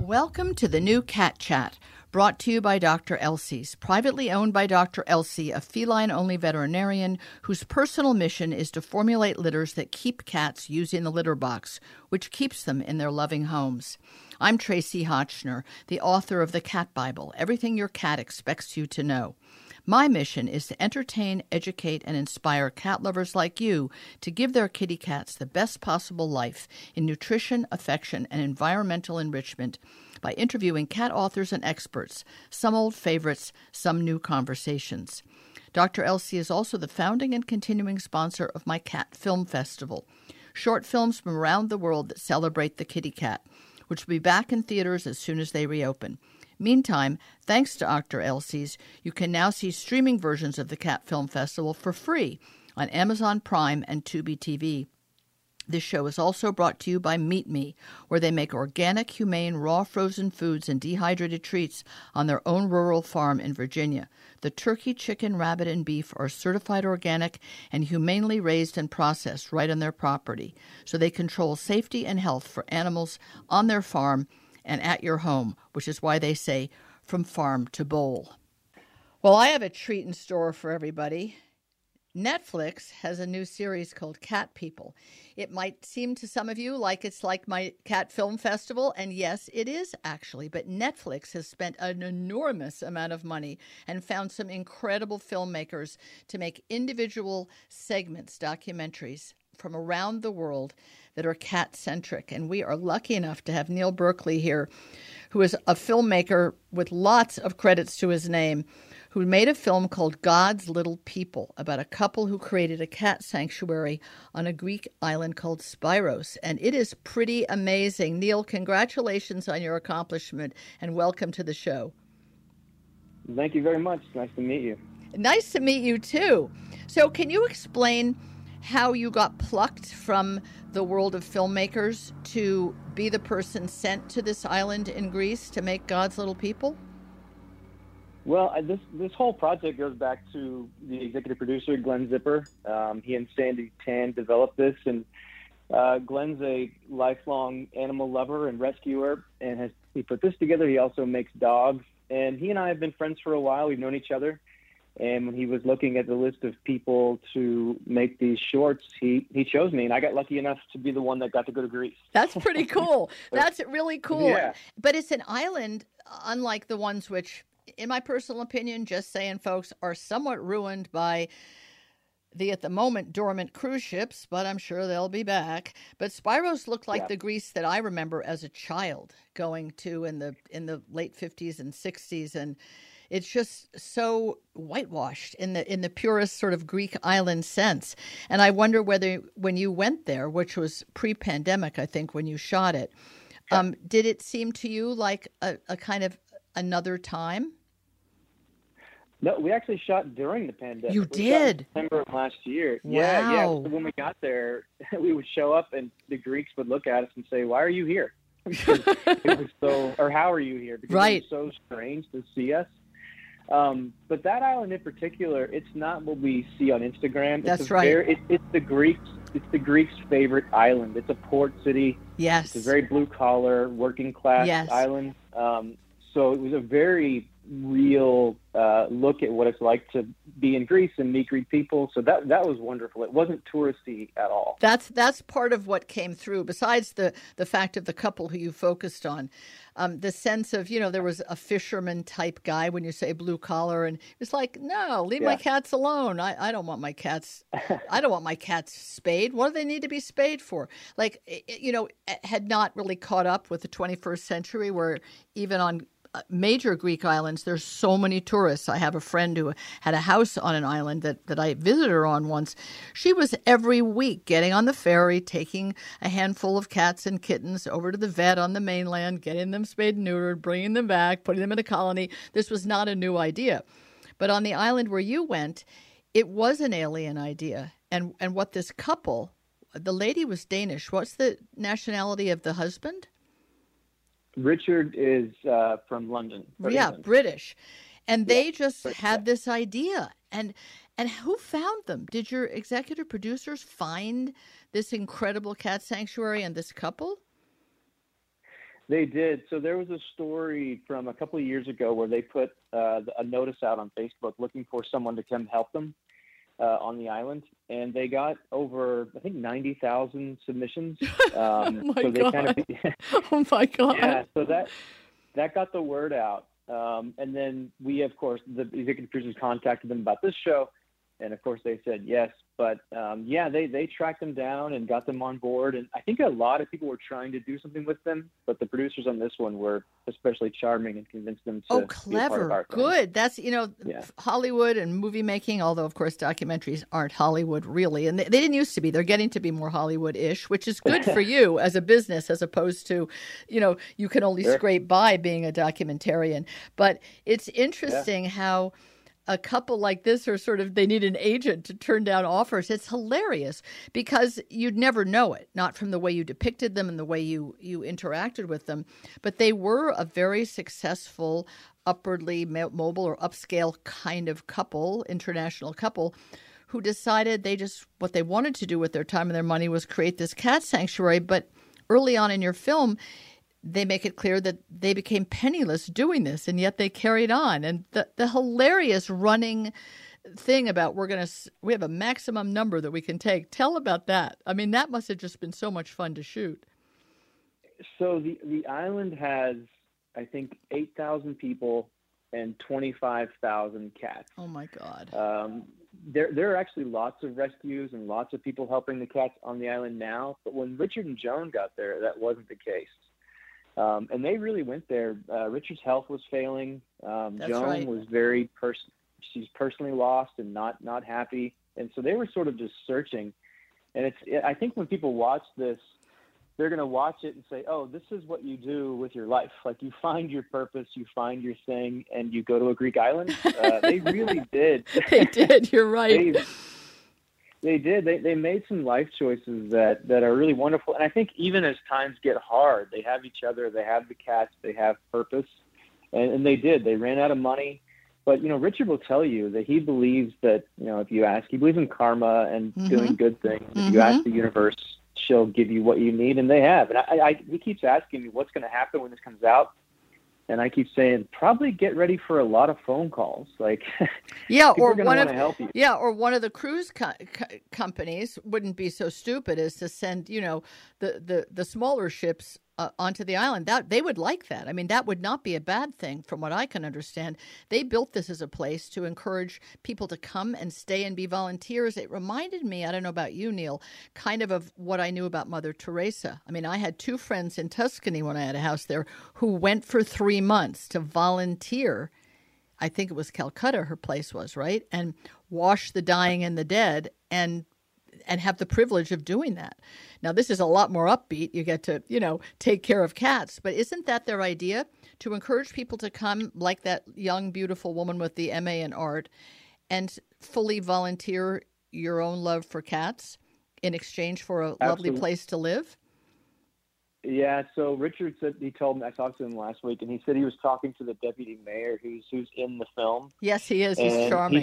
Welcome to the new Cat Chat, brought to you by Dr. Elsey's, privately owned by Dr. Elsey, a feline-only veterinarian whose personal mission is to formulate litters that keep cats using the litter box, which keeps them in their loving homes. I'm Tracy Hotchner, the author of the Cat Bible, Everything Your Cat Expects You to Know. My mission is to entertain, educate, and inspire cat lovers like you to give their kitty cats the best possible life in nutrition, affection, and environmental enrichment by interviewing cat authors and experts, some old favorites, some new conversations. Dr. Elsey is also the founding and continuing sponsor of my Cat Film Festival, short films from around the world that celebrate the kitty cat, which will be back in theaters as soon as they reopen. Meantime, thanks to Dr. Elsey's, you can now see streaming versions of the Cat Film Festival for free on Amazon Prime and Tubi TV. This show is also brought to you by Meet Me, where they make organic, humane, raw frozen foods and dehydrated treats on their own rural farm in Virginia. The turkey, chicken, rabbit, and beef are certified organic and humanely raised and processed right on their property, so they control safety and health for animals on their farm and at your home, which is why they say from farm to bowl. Well, I have a treat in store for everybody. Netflix has a new series called Cat People. It might seem to some of you like it's like my Cat Film Festival, and yes, it is actually, but Netflix has spent an enormous amount of money and found some incredible filmmakers to make individual segments, documentaries from around the world that are cat-centric. And we are lucky enough to have Neil Berkeley here, who is a filmmaker with lots of credits to his name, who made a film called God's Little People about a couple who created a cat sanctuary on a Greek island called Spiros. And it is pretty amazing. Neil, congratulations on your accomplishment and welcome to the show. Thank you very much. Nice to meet you. Nice to meet you, too. So can you explain how you got plucked from the world of filmmakers to be the person sent to this island in Greece to make God's Little People? Well, this whole project goes back to the executive producer, Glenn Zipper. He and Sandy Tan developed this, and Glenn's a lifelong animal lover and rescuer, and he put this together. He also makes dogs, and he and I have been friends for a while. We've known each other. And when he was looking at the list of people to make these shorts, he chose me, and I got lucky enough to be the one that got to go to Greece. That's pretty cool. That's really cool. Yeah. But it's an island, unlike the ones which, in my personal opinion, just saying, folks, are somewhat ruined by the, at the moment, dormant cruise ships, but I'm sure they'll be back. But Spiros looked like the Greece that I remember as a child going to in the late 50s and 60s, and it's just so whitewashed in the purest sort of Greek island sense. And I wonder whether when you went there, which was pre-pandemic, I think, when you shot it, did it seem to you like a kind of another time? No, we actually shot during the pandemic. You did? September of last year. Wow. Yeah. So when we got there, we would show up and the Greeks would look at us and say, "Why are you here?" Because it was so, or how are you here? Because right. It was so strange to see us. But that island in particular, it's not what we see on Instagram. That's right. It's the Greeks' favorite island. It's a port city. Yes. It's a very blue collar, working class island. So it was a very real look at what it's like to be in Greece and meet Greek people. So that was wonderful. It wasn't touristy at all. That's part of what came through, besides the fact of the couple who you focused on. The sense of, there was a fisherman type guy when you say blue collar, and it's like, no, leave my cats alone. I don't want my cats. I don't want my cats spayed. What do they need to be spayed for? Like, had not really caught up with the 21st century, where even on major Greek islands, there's so many tourists. I have a friend who had a house on an island that I visited her on once. She was every week getting on the ferry, taking a handful of cats and kittens over to the vet on the mainland, getting them spayed and neutered, bringing them back, putting them in a colony. This was not a new idea. But on the island where you went, it was an alien idea. And what this couple, the lady was Danish. What's the nationality of the husband? Richard is from London. Yeah, British. And they just had this idea. And who found them? Did your executive producers find this incredible cat sanctuary and this couple? They did. So there was a story from a couple of years ago where they put a notice out on Facebook looking for someone to come help them on the island, and they got over, I think, 90,000 submissions. Oh my so they God. kind of, Oh my God. yeah. So that got the word out, and then we, of course, the executive producers contacted them about this show, and of course they said yes. But yeah, they tracked them down and got them on board. And I think a lot of people were trying to do something with them, but the producers on this one were especially charming and convinced them to be a part of our thing. Good. That's, Hollywood and movie making, although, of course, documentaries aren't Hollywood really. And they didn't used to be. They're getting to be more Hollywood-ish, which is good for you as a business as opposed to, you can only scrape by being a documentarian. But it's interesting how a couple like this are they need an agent to turn down offers. It's hilarious because you'd never know it, not from the way you depicted them and the way you interacted with them. But they were a very successful, upwardly mobile or upscale kind of couple, international couple, who decided what they wanted to do with their time and their money was create this cat sanctuary. But early on in your film, they make it clear that they became penniless doing this, and yet they carried on. And the hilarious running thing about we have a maximum number that we can take. Tell about that. I mean, that must have just been so much fun to shoot. So the island has, I think, 8,000 people and 25,000 cats. Oh my God. There are actually lots of rescues and lots of people helping the cats on the island now. But when Richard and Joan got there, that wasn't the case. And they really went there. Richard's health was failing. Joan right. was she's personally lost and not happy. And so they were sort of just searching. And I think when people watch this, they're going to watch it and say, oh, this is what you do with your life. Like, you find your purpose, you find your thing, and you go to a Greek island. They really did. They did. You're right. They did. They made some life choices that are really wonderful. And I think even as times get hard, they have each other, they have the cats, they have purpose. And they did. They ran out of money. But, Richard will tell you that he believes that, if you ask, he believes in karma and doing good things. If you ask the universe, she'll give you what you need. And they have. And he keeps asking me what's going to happen when this comes out. And I keep saying, probably get ready for a lot of phone calls. Like, or one help you. Or one of the cruise companies wouldn't be so stupid as to send, the smaller ships onto the island. That they would like that. I mean, that would not be a bad thing, from what I can understand. They built this as a place to encourage people to come and stay and be volunteers. It reminded me, I don't know about you, Neil, kind of what I knew about Mother Teresa. I mean, I had two friends in Tuscany when I had a house there who went for 3 months to volunteer. I think it was Calcutta, her place was, right? And wash the dying and the dead and have the privilege of doing that. Now, this is a lot more upbeat. You get to, take care of cats. But isn't that their idea? To encourage people to come, like that young, beautiful woman with the MA in art, and fully volunteer your own love for cats in exchange for a lovely place to live? Yeah, so Richard said, he told me, I talked to him last week, and he said he was talking to the deputy mayor who's in the film. Yes, he is. He's charming.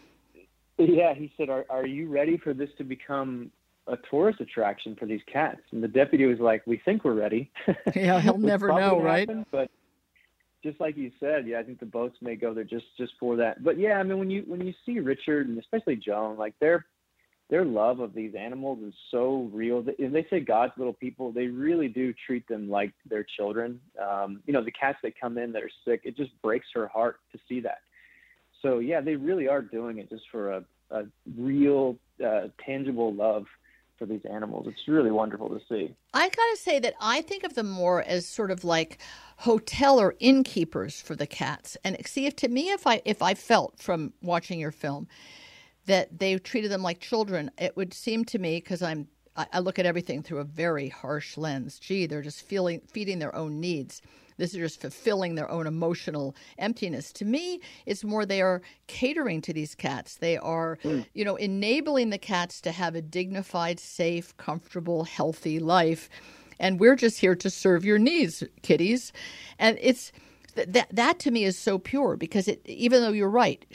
He said, are you ready for this to become a tourist attraction for these cats? And the deputy was like, we think we're ready. Yeah, he'll never know, right? But just like you said, I think the boats may go there just for that. But yeah, I mean, when you see Richard and especially Joan, like their love of these animals is so real. And they say God's little people. They really do treat them like their children. The cats that come in that are sick, it just breaks her heart to see that. So, yeah, they really are doing it just for a real, tangible love for these animals. It's really wonderful to see. I got to say that I think of them more as sort of like hotel or innkeepers for the cats. And see, if I felt from watching your film that they treated them like children, it would seem to me, because I look at everything through a very harsh lens. Gee, they're just feeding their own needs. This is just fulfilling their own emotional emptiness. To me, it's more they are catering to these cats. They are, enabling the cats to have a dignified, safe, comfortable, healthy life. And we're just here to serve your needs, kitties. And it's that to me is so pure, because even though you're right,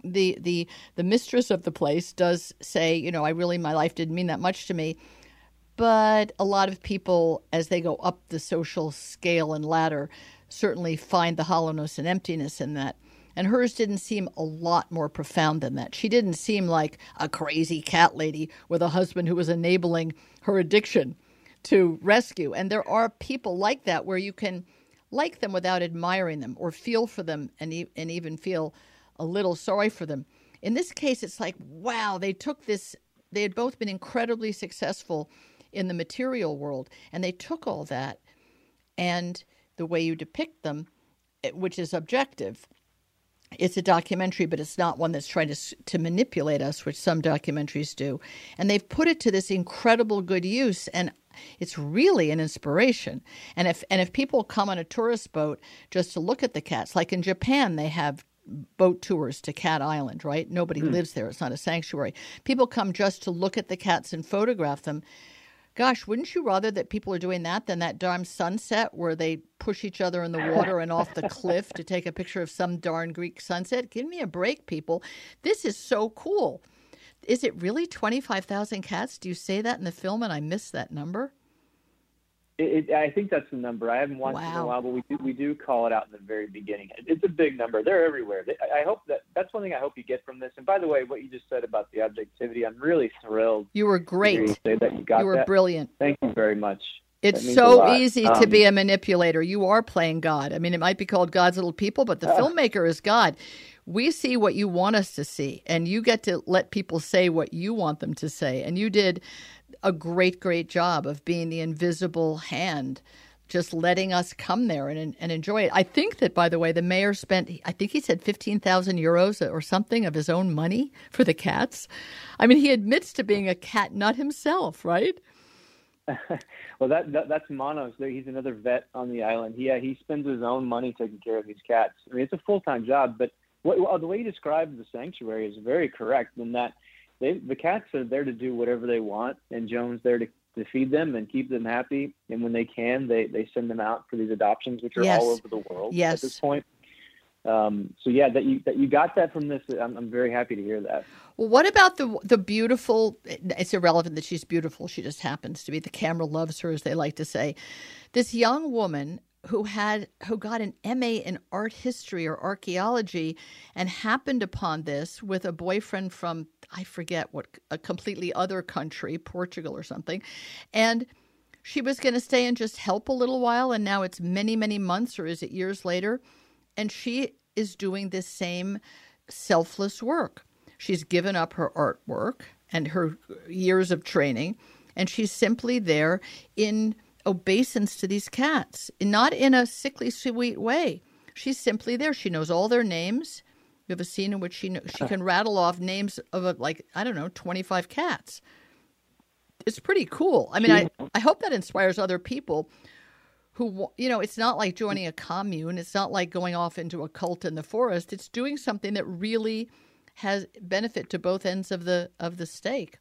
the mistress of the place does say, my life didn't mean that much to me. But a lot of people, as they go up the social scale and ladder, certainly find the hollowness and emptiness in that. And hers didn't seem a lot more profound than that. She didn't seem like a crazy cat lady with a husband who was enabling her addiction to rescue. And there are people like that where you can like them without admiring them or feel for them and even feel a little sorry for them. In this case, it's like, wow, they took this. They had both been incredibly successful in the material world, and they took all that and the way you depict them, which is objective. It's a documentary, but it's not one that's trying to manipulate us, which some documentaries do. And they've put it to this incredible good use, and it's really an inspiration. And if people come on a tourist boat just to look at the cats, like in Japan, they have boat tours to Cat Island, right? Nobody lives there. It's not a sanctuary. People come just to look at the cats and photograph them. Gosh, wouldn't you rather that people are doing that than that darn sunset where they push each other in the water and off the cliff to take a picture of some darn Greek sunset? Give me a break, people. This is so cool. Is it really 25,000 cats? Do you say that in the film and I missed that number? I think that's the number. I haven't watched it in a while, but we do call it out in the very beginning. It's a big number. They're everywhere. I hope that's one thing I hope you get from this. And by the way, what you just said about the objectivity, I'm really thrilled. You were great. To say that you were brilliant. Thank you very much. It's so easy to be a manipulator. You are playing God. I mean, it might be called God's little people, but the filmmaker is God. We see what you want us to see, and you get to let people say what you want them to say. And you did a great, great job of being the invisible hand, just letting us come there and enjoy it. I think that, by the way, the mayor spent, I think he said 15,000 euros or something of his own money for the cats. I mean, he admits to being a cat nut himself, right? Well, that's Manos. He's another vet on the island. He spends his own money taking care of these cats. I mean, it's a full-time job, but the way you described the sanctuary is very correct in that the cats are there to do whatever they want, and Joan's there to feed them and keep them happy. And when they can, they send them out for these adoptions, which are all over the world at this point. So yeah, that you got that from this. I'm very happy to hear that. Well, what about the beautiful? It's irrelevant that she's beautiful. She just happens to be. The camera loves her, as they like to say. This young woman who got an MA in art history or archaeology and happened upon this with a boyfriend from, I forget what, a completely other country, Portugal or something. And she was going to stay and just help a little while. And now it's many, many months, or is it years later? And she is doing this same selfless work. She's given up her artwork and her years of training, and she's simply there in obeisance to these cats, not in a sickly sweet way. She's simply there. She knows all their names. We have a scene in which she can rattle off names of 25 cats. It's pretty cool. I mean, I hope that inspires other people who, it's not like joining a commune. It's not like going off into a cult in the forest. It's doing something that really has benefit to both ends of the stake.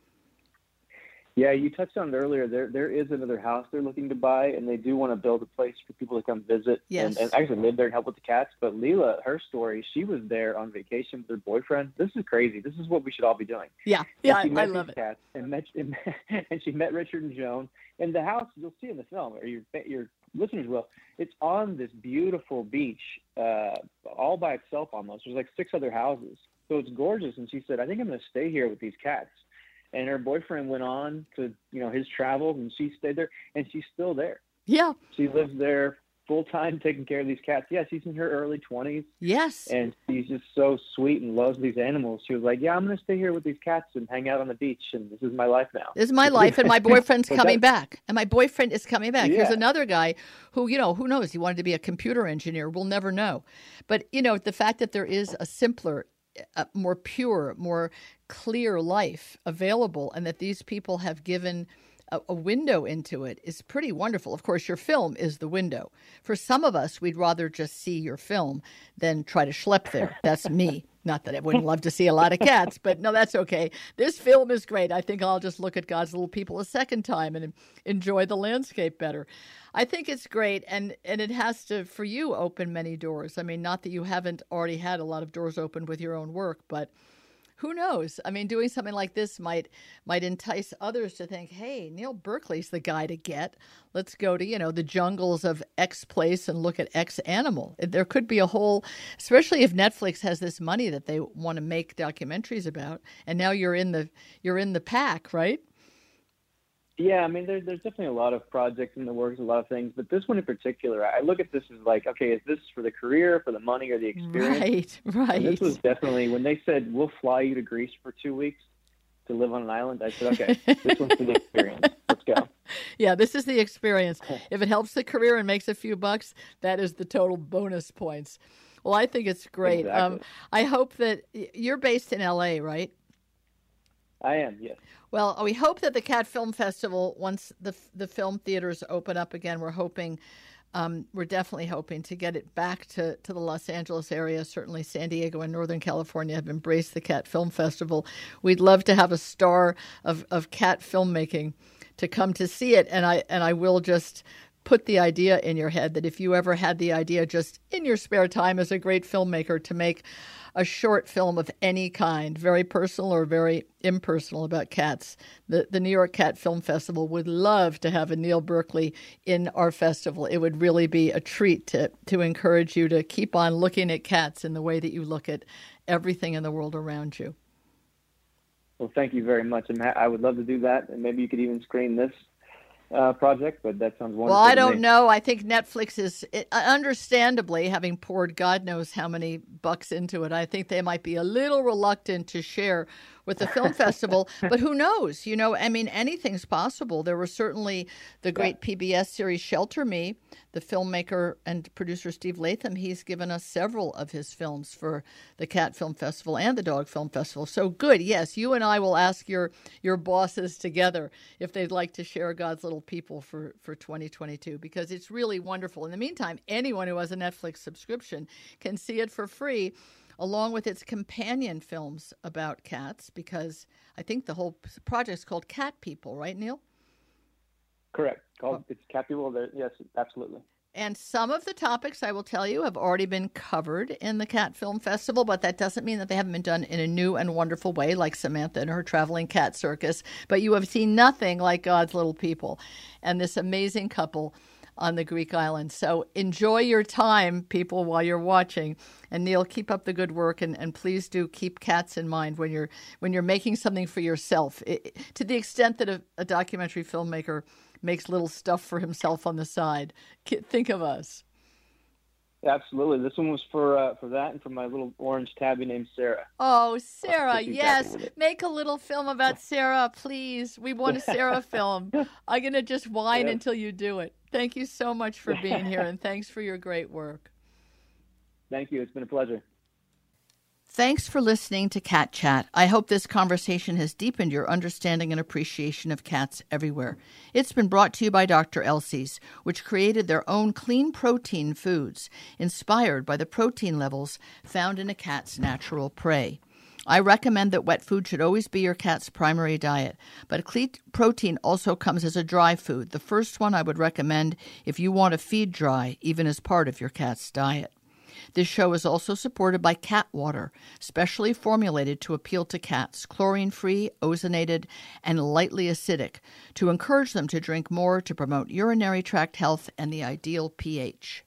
Yeah, you touched on it earlier. There is another house they're looking to buy, and they do want to build a place for people to come visit and actually live there and help with the cats. But Leela, her story, she was there on vacation with her boyfriend. This is crazy. This is what we should all be doing. Yeah, I love it. Cats and she met Richard and Joan. And the house, you'll see in the film, or your listeners will, it's on this beautiful beach, all by itself almost. There's like 6 other houses. So it's gorgeous. And she said, I think I'm going to stay here with these cats. And her boyfriend went on to, his travels, and she stayed there, and she's still there. Yeah. She lives there full time taking care of these cats. Yeah, she's in her early 20s. Yes. And she's just so sweet and loves these animals. She was like, yeah, I'm going to stay here with these cats and hang out on the beach, and this is my life now. This is my life, and my boyfriend's coming back. And my boyfriend is coming back. Yeah. Here's another guy who, who knows? He wanted to be a computer engineer. We'll never know. But, the fact that there is a simpler, more pure, more clear life available, and that these people have given a window into it is pretty wonderful. Of course, your film is the window. For some of us, we'd rather just see your film than try to schlep there. That's me. Not that I wouldn't love to see a lot of cats, but no, that's okay. This film is great. I think I'll just look at God's Little People a second time and enjoy the landscape better. I think it's great, and it has to, for you, open many doors. I mean, not that you haven't already had a lot of doors open with your own work, but who knows? I mean, doing something like this might entice others to think, hey, Neil Berkeley's the guy to get. Let's go to, the jungles of X place and look at X animal. There could be a whole, especially if Netflix has this money that they want to make documentaries about, and now you're in the pack, right? Yeah, I mean, there's definitely a lot of projects in the works, a lot of things, but this one in particular, I look at this as like, okay, is this for the career, for the money, or the experience? Right. And this was definitely, when they said, we'll fly you to Greece for 2 weeks to live on an island, I said, okay, this one's for the experience. Let's go. Yeah, this is the experience. If it helps the career and makes a few bucks, that is the total bonus points. Well, I think it's great. Exactly. I hope that you're based in L.A., right? I am, yes. Well, we hope that the Cat Film Festival, once the film theaters open up again, we're definitely hoping to get it back to the Los Angeles area. Certainly San Diego and Northern California have embraced the Cat Film Festival. We'd love to have a star of cat filmmaking to come to see it. And I will just put the idea in your head that if you ever had the idea just in your spare time as a great filmmaker to make a short film of any kind, very personal or very impersonal about cats, the New York Cat Film Festival would love to have a Neil Berkeley in our festival. It would really be a treat to encourage you to keep on looking at cats in the way that you look at everything in the world around you. Well, thank you very much. I would love to do that, and maybe you could even screen this project, but that sounds wonderful. Well, I don't know. I think Netflix is, understandably, having poured God knows how many bucks into it, I think they might be a little reluctant to share with the film festival. But who knows? I mean, anything's possible. There was certainly the great PBS series Shelter Me. The filmmaker and producer Steve Latham, he's given us several of his films for the Cat Film Festival and the Dog Film Festival. So good. Yes, you and I will ask your bosses together if they'd like to share God's Little People for 2022, because it's really wonderful. In the meantime, anyone who has a Netflix subscription can see it for free, along with its companion films about cats, because I think the whole project is called Cat People, right, Neil? Correct. It's Cat People. Yes, absolutely. And some of the topics, I will tell you, have already been covered in the Cat Film Festival, but that doesn't mean that they haven't been done in a new and wonderful way, like Samantha and her traveling cat circus. But you have seen nothing like God's Little People and this amazing couple on the Greek island. So enjoy your time, people, while you're watching. And Neil, keep up the good work, and please do keep cats in mind when you're making something for yourself. To the extent that a documentary filmmaker makes little stuff for himself on the side, think of us. Absolutely. This one was for that and for my little orange tabby named Sarah. Oh, Sarah, yes. Make a little film about Sarah, please. We want a Sarah film. I'm going to just whine until you do it. Thank you so much for being here, and thanks for your great work. Thank you. It's been a pleasure. Thanks for listening to Cat Chat. I hope this conversation has deepened your understanding and appreciation of cats everywhere. It's been brought to you by Dr. Elsey's, which created their own clean protein foods, inspired by the protein levels found in a cat's natural prey. I recommend that wet food should always be your cat's primary diet, but clean protein also comes as a dry food, the first one I would recommend if you want to feed dry, even as part of your cat's diet. This show is also supported by Cat Water, specially formulated to appeal to cats, chlorine-free, ozonated, and lightly acidic, to encourage them to drink more to promote urinary tract health and the ideal pH.